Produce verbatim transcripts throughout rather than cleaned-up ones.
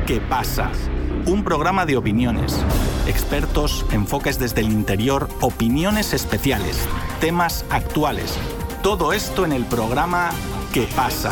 ¿Qué pasa? Un programa de opiniones, expertos, enfoques desde el interior, opiniones especiales, temas actuales. Todo esto en el programa ¿Qué pasa?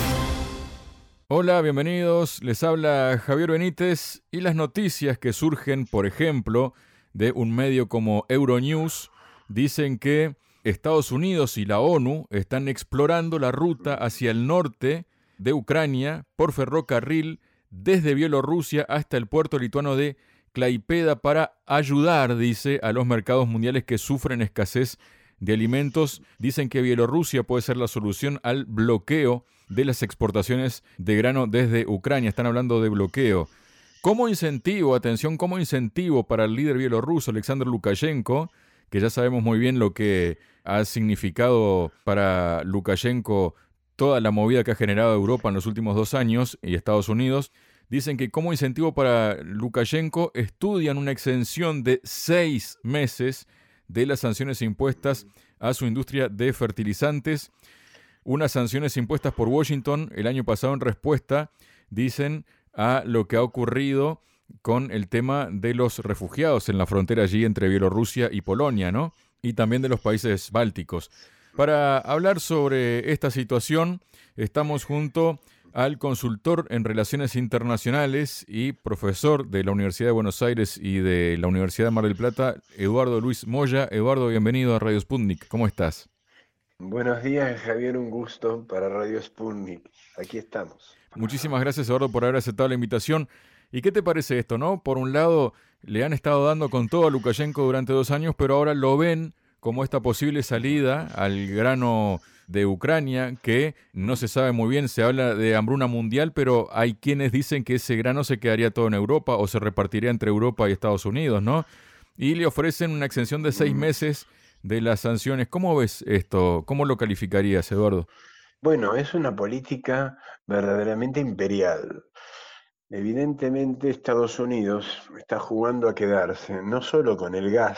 Hola, bienvenidos. Les habla Javier Benítez y las noticias que surgen, por ejemplo, de un medio como Euronews, dicen que Estados Unidos y la ONU están explorando la ruta hacia el norte de Ucrania por ferrocarril desde Bielorrusia hasta el puerto lituano de Klaipėda para ayudar, dice, a los mercados mundiales que sufren escasez de alimentos. Dicen que Bielorrusia puede ser la solución al bloqueo de las exportaciones de grano desde Ucrania. Están hablando de bloqueo. Como incentivo, atención, como incentivo para el líder bielorruso Alexander Lukashenko, que ya sabemos muy bien lo que ha significado para Lukashenko toda la movida que ha generado Europa en los últimos dos años y Estados Unidos, dicen que como incentivo para Lukashenko estudian una exención de seis meses de las sanciones impuestas a su industria de fertilizantes, unas sanciones impuestas por Washington el año pasado en respuesta, dicen, a lo que ha ocurrido con el tema de los refugiados en la frontera allí entre Bielorrusia y Polonia, ¿no? Y también de los países bálticos. Para hablar sobre esta situación, estamos junto al consultor en Relaciones Internacionales y profesor de la Universidad de Buenos Aires y de la Universidad de Mar del Plata, Eduardo Luis Moya. Eduardo, bienvenido a Radio Sputnik. ¿Cómo estás? Buenos días, Javier. Un gusto para Radio Sputnik. Aquí estamos. Muchísimas gracias, Eduardo, por haber aceptado la invitación. ¿Y qué te parece esto, no? Por un lado, le han estado dando con todo a Lukashenko durante dos años, pero ahora lo ven como esta posible salida al grano de Ucrania, que no se sabe muy bien, se habla de hambruna mundial, pero hay quienes dicen que ese grano se quedaría todo en Europa o se repartiría entre Europa y Estados Unidos, ¿no? Y le ofrecen una exención de seis meses de las sanciones. ¿Cómo ves esto? ¿Cómo lo calificarías, Eduardo? Bueno, es una política verdaderamente imperial. Evidentemente Estados Unidos está jugando a quedarse no solo con el gas,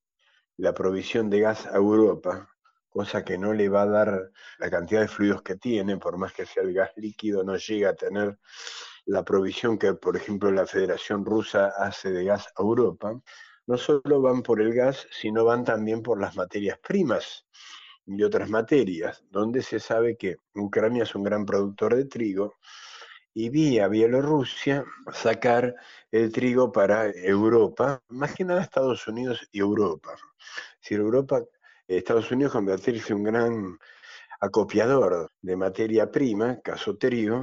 la provisión de gas a Europa, cosa que no le va a dar la cantidad de fluidos que tiene, por más que sea el gas líquido, no llega a tener la provisión que, por ejemplo, la Federación Rusa hace de gas a Europa. No solo van por el gas, sino van también por las materias primas y otras materias, donde se sabe que Ucrania es un gran productor de trigo, y vía Bielorrusia sacar el trigo para Europa, más que nada Estados Unidos y Europa. Si Europa, Estados Unidos convertirse en un gran acopiador de materia prima, caso trigo,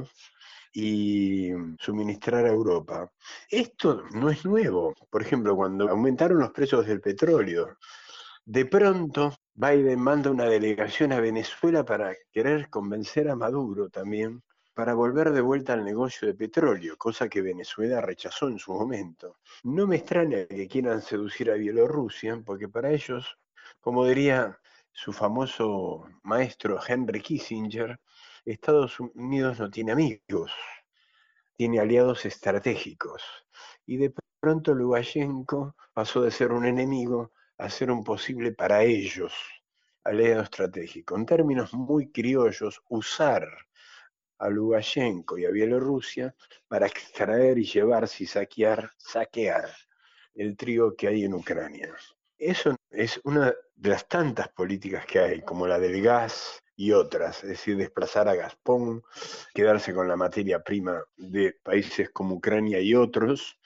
y suministrar a Europa. Esto no es nuevo. Por ejemplo, cuando aumentaron los precios del petróleo, de pronto Biden manda una delegación a Venezuela para querer convencer a Maduro también para volver de vuelta al negocio de petróleo, cosa que Venezuela rechazó en su momento. No me extraña que quieran seducir a Bielorrusia, porque para ellos, como diría su famoso maestro Henry Kissinger, Estados Unidos no tiene amigos, tiene aliados estratégicos. Y de pronto Lukashenko pasó de ser un enemigo a ser un posible para ellos aliado estratégico. En términos muy criollos, usar a Lukashenko y a Bielorrusia para extraer y llevarse y saquear, saquear el trigo que hay en Ucrania. Eso es una de las tantas políticas que hay, como la del gas y otras, es decir, desplazar a Gazprom, quedarse con la materia prima de países como Ucrania y otros,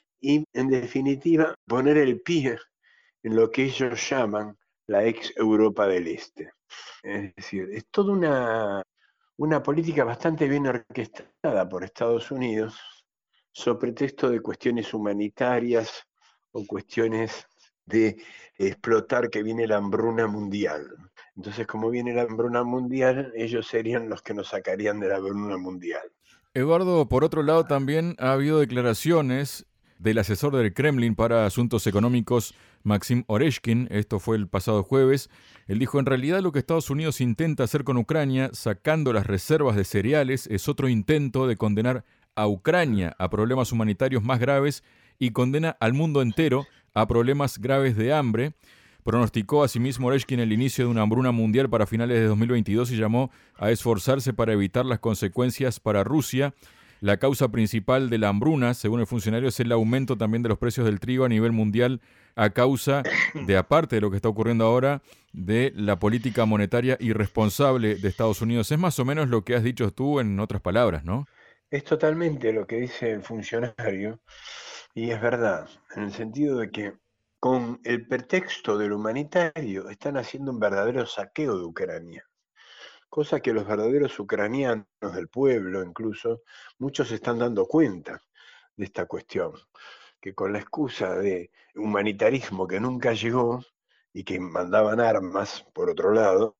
y en definitiva poner el pie en lo que ellos llaman la ex Europa del Este. Es decir, es toda una, una política bastante bien orquestada por Estados Unidos, sobre pretexto de cuestiones humanitarias o cuestiones de explotar que viene la hambruna mundial. Entonces, como viene la hambruna mundial, ellos serían los que nos sacarían de la hambruna mundial. Eduardo, por otro lado, también ha habido declaraciones del asesor del Kremlin para asuntos económicos, Maxim Oreshkin. Esto fue el pasado jueves. Él dijo, en realidad lo que Estados Unidos intenta hacer con Ucrania, sacando las reservas de cereales, es otro intento de condenar a Ucrania a problemas humanitarios más graves y condena al mundo entero a problemas graves de hambre. Pronosticó asimismo Oreshkin el inicio de una hambruna mundial para finales de dos mil veintidós y llamó a esforzarse para evitar las consecuencias para Rusia. La causa principal de la hambruna, según el funcionario, es el aumento también de los precios del trigo a nivel mundial a causa de, aparte de lo que está ocurriendo ahora, de la política monetaria irresponsable de Estados Unidos. Es más o menos lo que has dicho tú en otras palabras, ¿no? Es totalmente lo que dice el funcionario y es verdad, en el sentido de que con el pretexto del humanitario están haciendo un verdadero saqueo de Ucrania, cosa que los verdaderos ucranianos del pueblo incluso, muchos se están dando cuenta de esta cuestión, que con la excusa de humanitarismo que nunca llegó y que mandaban armas por otro lado,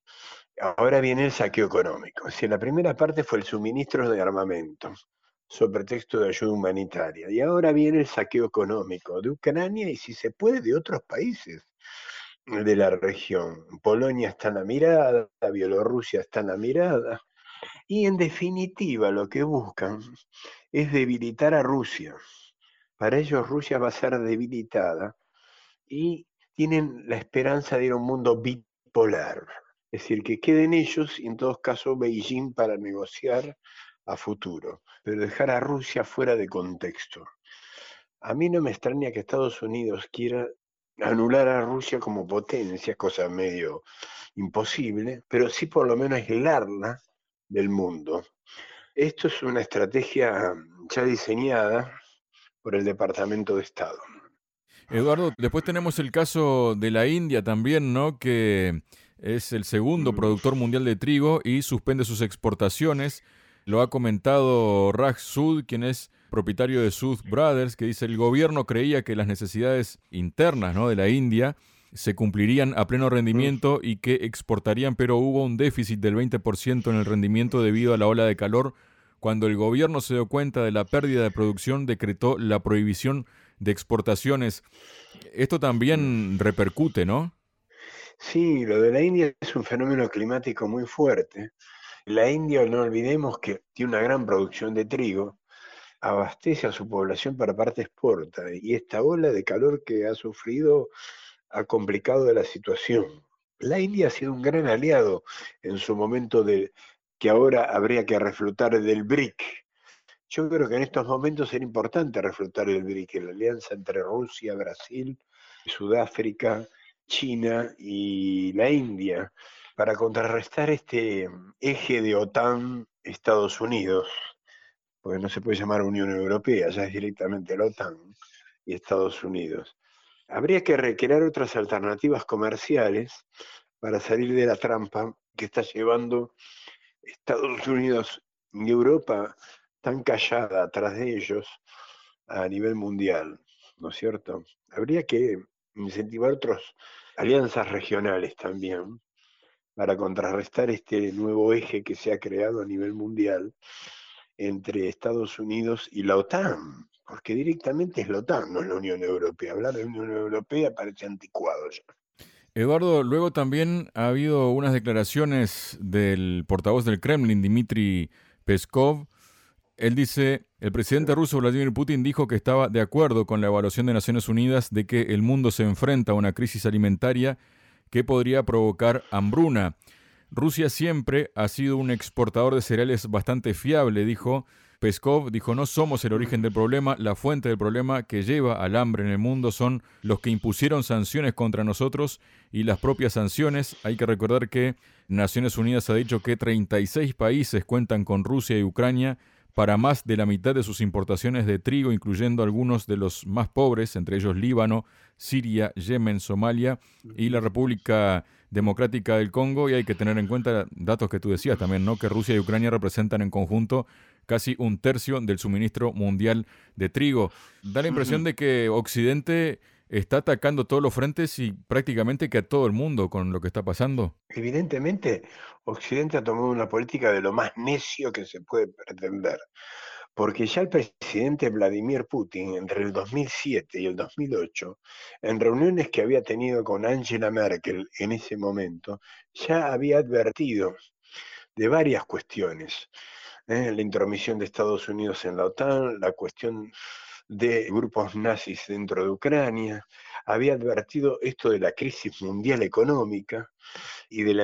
ahora viene el saqueo económico. Es decir, la primera parte fue el suministro de armamento, sobre pretexto de ayuda humanitaria. Y ahora viene el saqueo económico de Ucrania y, si se puede, de otros países de la región. Polonia está en la mirada, Bielorrusia está en la mirada. Y en definitiva lo que buscan es debilitar a Rusia. Para ellos Rusia va a ser debilitada y tienen la esperanza de ir a un mundo bipolar. Es decir, que queden ellos y en todo caso Beijing para negociar a futuro, pero dejar a Rusia fuera de contexto. A mí no me extraña que Estados Unidos quiera anular a Rusia como potencia, cosa medio imposible, pero sí por lo menos aislarla del mundo. Esto es una estrategia ya diseñada por el Departamento de Estado. Eduardo, después tenemos el caso de la India también, ¿no? Que es el segundo Mm. productor mundial de trigo y suspende sus exportaciones. Lo ha comentado Raj Sood, quien es propietario de Sood Brothers, que dice: el gobierno creía que las necesidades internas, ¿no?, de la India se cumplirían a pleno rendimiento y que exportarían, pero hubo un déficit del veinte por ciento en el rendimiento debido a la ola de calor. Cuando el gobierno se dio cuenta de la pérdida de producción, decretó la prohibición de exportaciones. Esto también repercute, ¿no? Sí, lo de la India es un fenómeno climático muy fuerte. La India, no olvidemos que tiene una gran producción de trigo, abastece a su población, para parte exporta, y esta ola de calor que ha sufrido ha complicado la situación. La India ha sido un gran aliado en su momento de que ahora habría que reflotar del B R I C. Yo creo que en estos momentos era importante reflotar el B R I C, la alianza entre Rusia, Brasil, Sudáfrica, China y la India, para contrarrestar este eje de OTAN, Estados Unidos, porque no se puede llamar Unión Europea, ya es directamente la OTAN y Estados Unidos. Habría que recrear otras alternativas comerciales para salir de la trampa que está llevando Estados Unidos y Europa tan callada atrás de ellos a nivel mundial, ¿no es cierto? Habría que incentivar otras alianzas regionales también para contrarrestar este nuevo eje que se ha creado a nivel mundial entre Estados Unidos y la OTAN, porque directamente es la OTAN, no es la Unión Europea. Hablar de Unión Europea parece anticuado ya. Eduardo, luego también ha habido unas declaraciones del portavoz del Kremlin, Dmitry Peskov. Él dice: el presidente ruso Vladimir Putin dijo que estaba de acuerdo con la evaluación de Naciones Unidas de que el mundo se enfrenta a una crisis alimentaria que podría provocar hambruna. Rusia siempre ha sido un exportador de cereales bastante fiable, dijo Peskov. Dijo: no somos el origen del problema, la fuente del problema que lleva al hambre en el mundo son los que impusieron sanciones contra nosotros y las propias sanciones. Hay que recordar que Naciones Unidas ha dicho que treinta y seis países cuentan con Rusia y Ucrania para más de la mitad de sus importaciones de trigo, incluyendo algunos de los más pobres, entre ellos Líbano, Siria, Yemen, Somalia y la República Democrática del Congo. Y hay que tener en cuenta datos que tú decías también, ¿no?, que Rusia y Ucrania representan en conjunto casi un tercio del suministro mundial de trigo. Da la impresión de que Occidente está atacando todos los frentes y prácticamente que a todo el mundo con lo que está pasando. Evidentemente, Occidente ha tomado una política de lo más necio que se puede pretender, porque ya el presidente Vladimir Putin, entre el dos mil siete y el dos mil ocho, en reuniones que había tenido con Angela Merkel en ese momento, ya había advertido de varias cuestiones. ¿eh? La intromisión de Estados Unidos en la OTAN, la cuestión de grupos nazis dentro de Ucrania, había advertido esto de la crisis mundial económica y de la embestida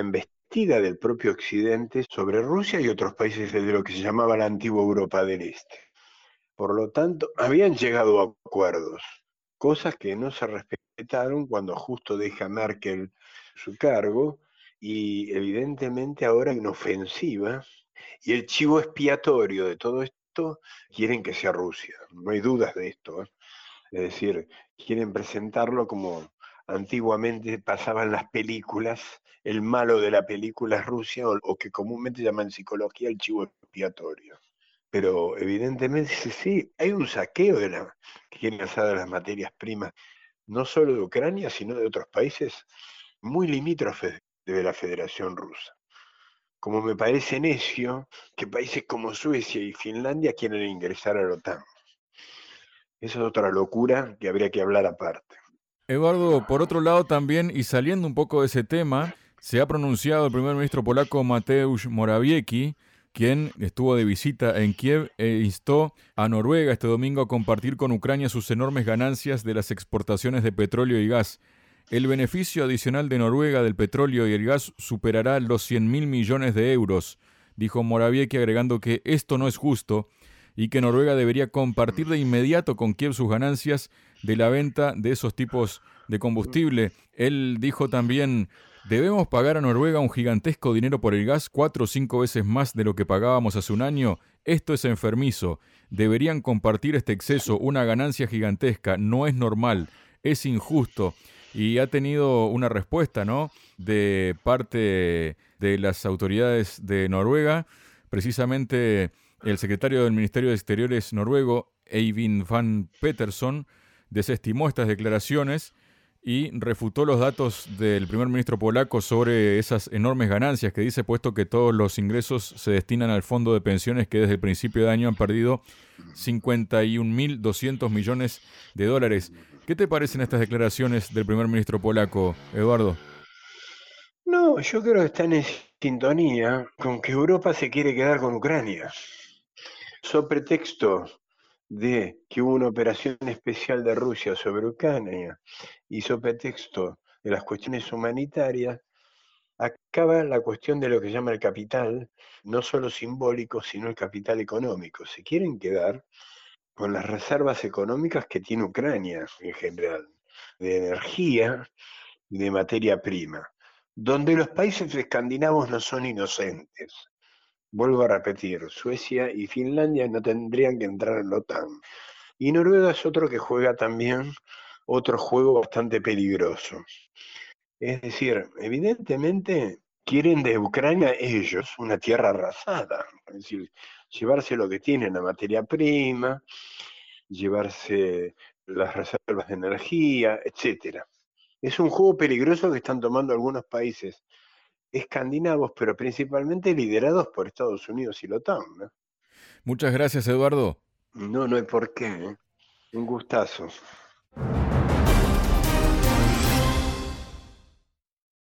embestida del propio Occidente sobre Rusia y otros países de lo que se llamaba la antigua Europa del Este. Por lo tanto, habían llegado a acuerdos, cosas que no se respetaron cuando justo deja Merkel su cargo, y evidentemente ahora hay una ofensiva, y el chivo expiatorio de todo esto quieren que sea Rusia, no hay dudas de esto, ¿eh? Es decir, quieren presentarlo como antiguamente pasaban las películas, el malo de la película es Rusia, o, o que comúnmente llaman en psicología el chivo expiatorio. Pero evidentemente sí, sí, hay un saqueo de la que quieren hacer de las materias primas, no solo de Ucrania, sino de otros países muy limítrofes de la Federación Rusa. Como me parece necio que países como Suecia y Finlandia quieran ingresar a la OTAN. Esa es otra locura que habría que hablar aparte. Eduardo, por otro lado también, y saliendo un poco de ese tema, se ha pronunciado el primer ministro polaco Mateusz Morawiecki, quien estuvo de visita en Kiev e instó a Noruega este domingo a compartir con Ucrania sus enormes ganancias de las exportaciones de petróleo y gas. El beneficio adicional de Noruega del petróleo y el gas superará los cien mil millones de euros, dijo Morawiecki, agregando que esto no es justo y que Noruega debería compartir de inmediato con Kiev sus ganancias de la venta de esos tipos de combustible. Él dijo también: ¿debemos pagar a Noruega un gigantesco dinero por el gas, cuatro o cinco veces más de lo que pagábamos hace un año? Esto es enfermizo. Deberían compartir este exceso, una ganancia gigantesca. No es normal, es injusto. Y ha tenido una respuesta, ¿no?, de parte de las autoridades de Noruega. Precisamente el secretario del Ministerio de Exteriores noruego, Eivind van Peterson, desestimó estas declaraciones y refutó los datos del primer ministro polaco sobre esas enormes ganancias que dice, puesto que todos los ingresos se destinan al fondo de pensiones que desde el principio de año han perdido cincuenta y un mil doscientos millones de dólares. ¿Qué te parecen estas declaraciones del primer ministro polaco, Eduardo? No, yo creo que están en sintonía con que Europa se quiere quedar con Ucrania. So pretexto de que hubo una operación especial de Rusia sobre Ucrania y so pretexto de las cuestiones humanitarias, acaba la cuestión de lo que se llama el capital, no solo simbólico, sino el capital económico. Se quieren quedar con las reservas económicas que tiene Ucrania en general, de energía y de materia prima, donde los países escandinavos no son inocentes. Vuelvo a repetir, Suecia y Finlandia no tendrían que entrar en la OTAN. Y Noruega es otro que juega también otro juego bastante peligroso. Es decir, evidentemente quieren de Ucrania ellos una tierra arrasada, es decir, llevarse lo que tienen, la materia prima, llevarse las reservas de energía, etcétera. Es un juego peligroso que están tomando algunos países escandinavos, pero principalmente liderados por Estados Unidos y la OTAN, ¿no? Muchas gracias, Eduardo. No, no hay por qué, ¿eh? Un gustazo.